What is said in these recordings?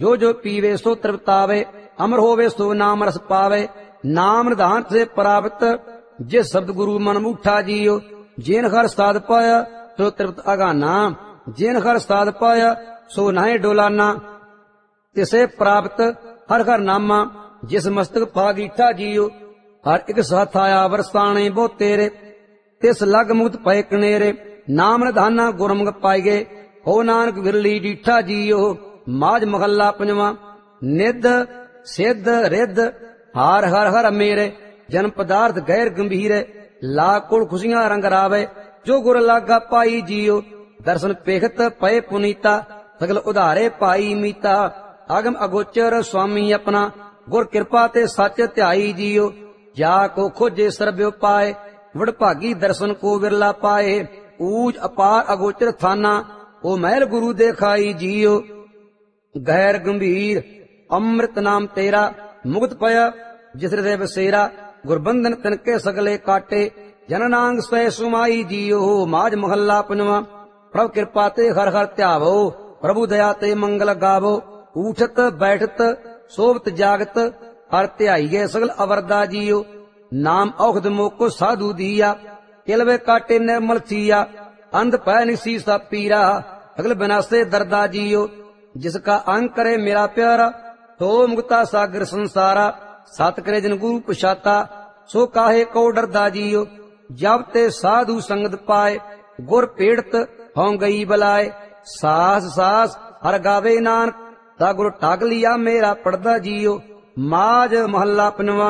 जो जो पीवे सो तृप्तावे, अमर होवे सो नाम रस पावे। नाम निधान से प्राप्त जिस शब्द गुरु मन मुठा जियो। जिन हर साध पाया सो तृप्त अगाना, जिन हर साध पाया सो नाहे डोलाना। तिसे प्राप्त हर हर नामा, जिस मस्तक भागीठा जियो। हर एक साथ आया वरसाने बो तेरे, तिस लग मुक्त पय कनेरे। नाम निधाना गुरमुख पाएगे, हो नानक विरली डीठा जियो। माज महला पंजवा। निध सिद्ध रिद्ध हार हर हर मेरे, जन पदार्थ गैर गंभीर। लाख कुल खुशियां रंग रावे, जो गुर लागा पाई जियो। दर्शन पेखत पय पुनीता, सगल उधारे पाई मीता। आगम अगोचर स्वामी अपना, गुर कृपा ते सच ध्याई जियो। जा को खोजे सर्ब्यो पाए, वडभागी दर्शन को विरला पाए। ऊज अपार अगोचर थाना, ओ महल गुरु देखाई जियो। गैर गंभीर अमृत नाम तेरा, मुक्त पया जिस हृदय बसेरा। गुरबंधन तिनके सगले काटे, जननांग सै सुमाई जियो। माज महला पंजवा। प्रभु कृपा ते हर हर ध्यावो, प्रभु दया ते मंगल गावो। उठत बैठत सोवत जागत, हर ध्याईए सगल अवरदा जियो। नाम औखद मोको साधु दिया, किलवे काटे निर्मल थिया। अंध पै निसी सा पीरा, सगल विनाशे दर्दा जियो। जिसका अंग करे मेरा प्यारा, तो मुक्ता सागर संसारा। सत करे जिन गुरु पछाता, सो काहे को डरदा जियो। जब ते साधु संगत पाए, गुर पीड़त हों गई बलाए। सास सास हर गावे नानक, ता गुरु टाक लिया मेरा पड़दा जियो। माज महला पंजवा।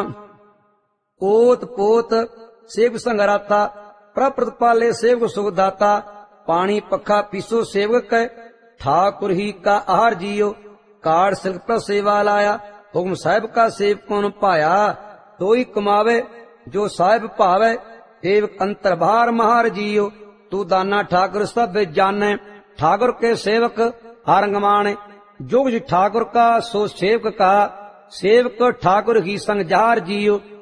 ओत पोत सेवक संगराता, प्रभ प्रतिपाले सेवक सुखदाता। पानी पखा पीसो सेवक कै, ठाकुर ही का आहार जियो। काड़ सिल्क पर सेवा लाया, हुक्म साहिब का सेवकों न पाया। तो ही कमावे जो साहिब भावे, सेवक अंतर्भार महार जियो। तू दाना ठाकुर सब जाने, ठाकुर के सेवक हार गमाने। जो कुछ ठाकुर का सो सेवक का, सेवक ठाकुर ही संग जार जियो।